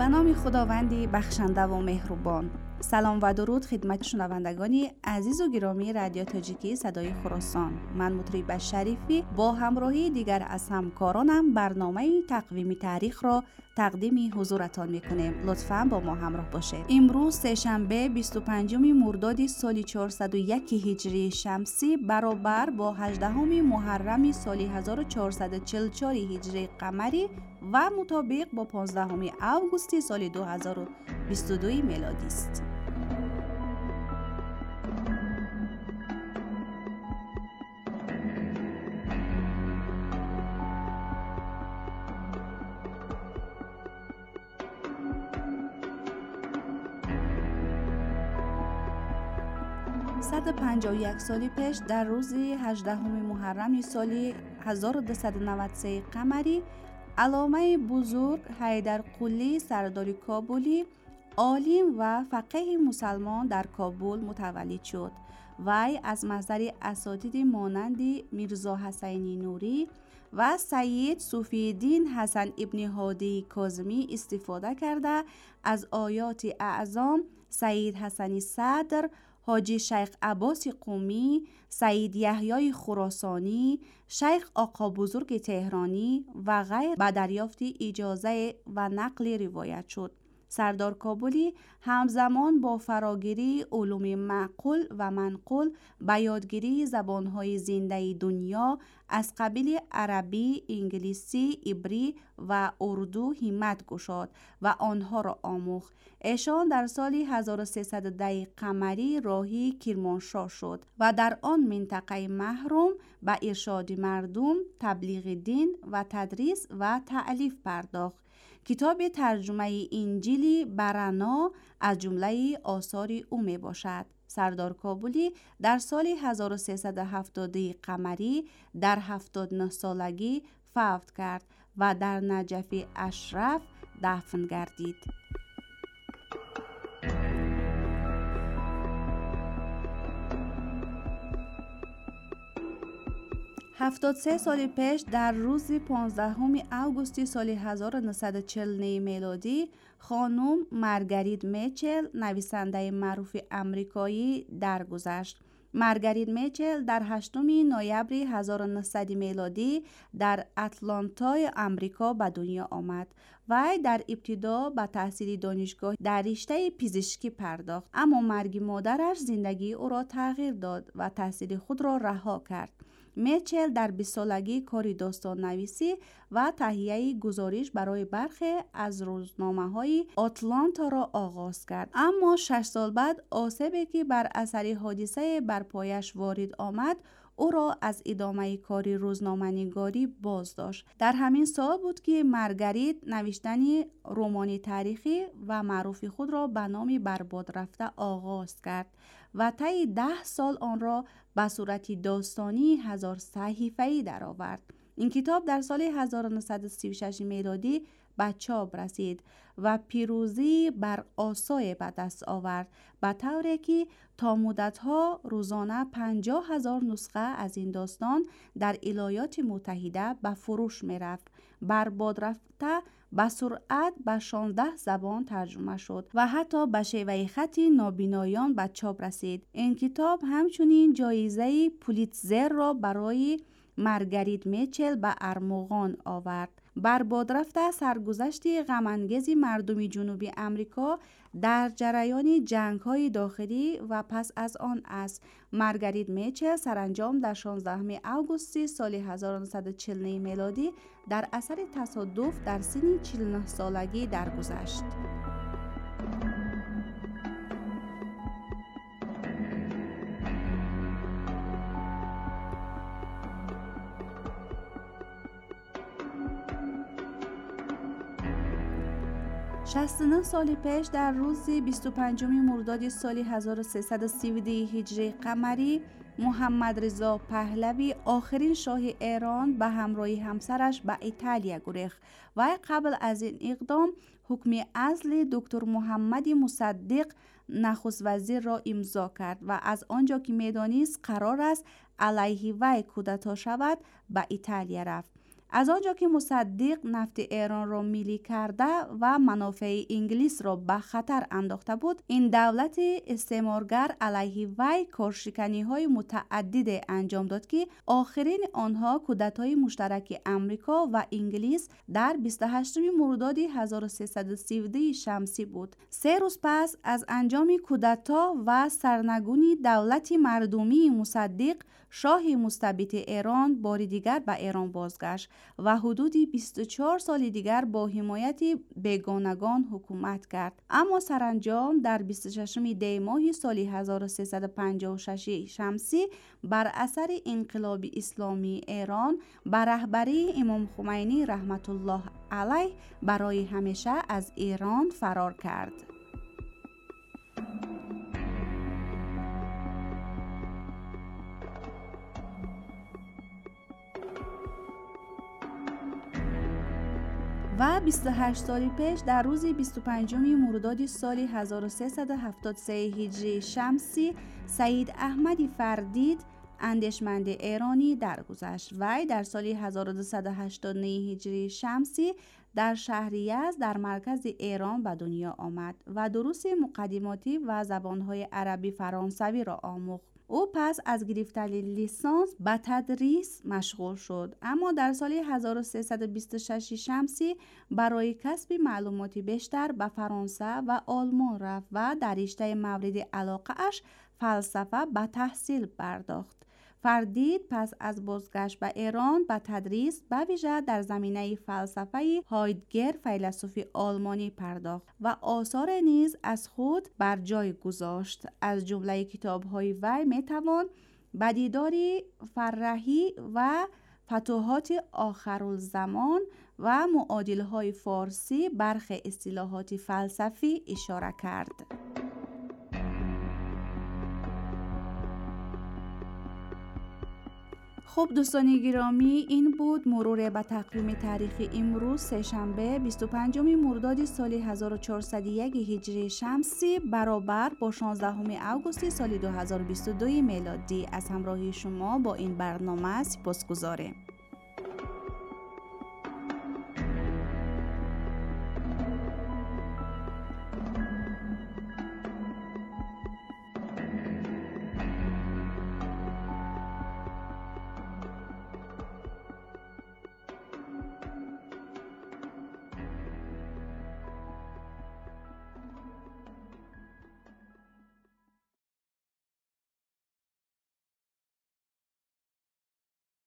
به نام خداوندی بخشنده و مهربان. سلام و درود خدمت شنوندگان عزیز و گرامی رادیو تاجیکی صدای خراسان. من مطرب شریفی با همراهی دیگر از همکارانم برنامه تقویم تاریخ را تقدیم حضورتان میکنیم. لطفاً با ما همراه باشید. امروز سه‌شنبه 25 مرداد سال 401 هجری شمسی برابر با 18 محرم سال 1444 هجری قمری و مطابق با 15 آگوست سال 2022 میلادی است. صد و 51 سال پیش در روز 18 محرم سال 1293 قمری علامه بزرگ حیدر قلی سردار کابلی عالم و فقیه مسلمان در کابل متولد شد. وی از مصدر اساتید مانند میرزا حسین نوری و سید صوفی دین حسن ابن هادی کاظمی استفاده کرده از آیات اعظم سید حسن صدر، حاجی شیخ عباس قمی، سید یحیی خراسانی، شیخ آقا بزرگ تهرانی و غیر به دریافت اجازه و نقل روایت شد. سردار کابلی همزمان با فراگیری علوم معقول و منقول به یادگیری زبانهای زنده دنیا از قبیل عربی، انگلیسی، عبری و اردو همت گشاد و آنها را آموخت. ایشان در سال 1310 قمری راهی کرمانشاه شد و در آن منطقه محروم به ارشاد مردم، تبلیغ دین و تدریس و تألیف پرداخت. کتاب ترجمه انجیل برنا از جمله آثار او می باشد. سردار کابلی در سال 1370 قمری در 79 سالگی فوت کرد و در نجف اشرف دفن گردید. 73 سال پیش در روز 15 آگوست سال 1940 میلادی خانم مارگریت میچل نویسنده معروف آمریکایی درگذشت. مارگریت میچل در 8 نوامبر 1900 میلادی در اتلانتای آمریکا به دنیا آمد. وی در ابتدا به تحصیل دانشگاه در رشته پزشکی پرداخت، اما مرگ مادرش زندگی او را تغییر داد و تحصیل خود را رها کرد. میچل در 20 سالگی کار داستان نویسی و تهیه گزارش برای برخی از روزنامه‌های آتلانتا را آغاز کرد، اما 6 سال بعد آسیبی که بر اثر حادثه بر پایش وارد آمد او را از ادامه کار روزنامه‌نگاری باز داشت. در همین سال بود که مارگریت نوشتن رمان تاریخی و معروف خود را به نام برباد رفته آغاز کرد و طی 10 سال آن را به صورت داستانی 1000 صحیفه‌ای درآورد. این کتاب در سال 1936 میلادی به چاپ رسید و پیروزی بر آسای به دست آورد، به طوری که تا مدتها روزانه 50,000 نسخه از این داستان در ایالات متحده به فروش می رفت. برباد رفته به سرعت به 16 زبان ترجمه شد و حتی به شیوه خط نابینایان به چاپ رسید. این کتاب همچنین جایزه پولیتزر را برای مارگریت میچل به ارمغان آورد. برباد رفته سرگذشت غم‌انگیز مردم جنوبی آمریکا در جریان جنگ‌های داخلی و پس از آن است. مارگریت میچل سرانجام در 16 آگوست سال 1940 میلادی در اثر تصادف در سن 49 سالگی درگذشت. 69 سال پیش در روز 25 مرداد سال 1332 هجری قمری محمد رضا پهلوی آخرین شاه ایران به همراه همسرش به ایتالیا گریخت و قبل از این اقدام حکم عزل دکتر محمد مصدق نخست وزیر را امضا کرد و از آنجا که میدانست قرار است علیه وی کودتا شود به ایتالیا رفت. از آنجا که مصدق نفت ایران را میلی کرده و منافع انگلیس را به خطر انداخته بود، این دولت استعمارگر علیه وی کارشکنی‌های متعدد انجام داد که آخرین آنها کودتای مشترک امریکا و انگلیس در 28 مرداد 1332 شمسی بود. 3 روز پس از انجام کودتا و سرنگونی دولت مردمی مصدق، شاه مستبد ایران بار دیگر به ایران بازگشت و حدود 24 سال دیگر با حمایت بیگانگان حکومت کرد. اما سرانجام در 26 دی ماه سال 1356 شمسی بر اثر انقلاب اسلامی ایران به رهبری امام خمینی رحمت الله علیه برای همیشه از ایران فرار کرد. و 28 سال پیش در روز 25 مرداد سال 1373 هجری شمسی سید احمد فردید اندیشمند ایرانی درگذشت. وی در سال 1289 هجری شمسی در شهر یزد در مرکز ایران به دنیا آمد و دروس مقدماتی و زبانهای عربی فرانسوی را آموخت. او پس از گرفتن لیسانس به تدریس مشغول شد، اما در سال 1326 شمسی برای کسب معلوماتی بیشتر به فرانسه و آلمان رفت و در رشته مورد علاقه اش فلسفه به تحصیل پرداخت. فردید پس از بازگشت به ایران به تدریس به ویژه در زمینه فلسفه هایدگر فیلسوف آلمانی پرداخت و آثار نیز از خود بر جای گذاشت. از جمله کتاب‌های وی میتوان به دیدار فرهی و فتوحات آخرالزمان و معادل‌های فارسی برخی اصطلاحات فلسفی اشاره کرد. خب دوستان گرامی، این بود مرور به تقویم تاریخی امروز سه‌شنبه 25 مرداد سال 1401 هجری شمسی برابر با 16 آگوست سال 2022 میلادی. از همراهی شما با این برنامه سپاسگزاریم.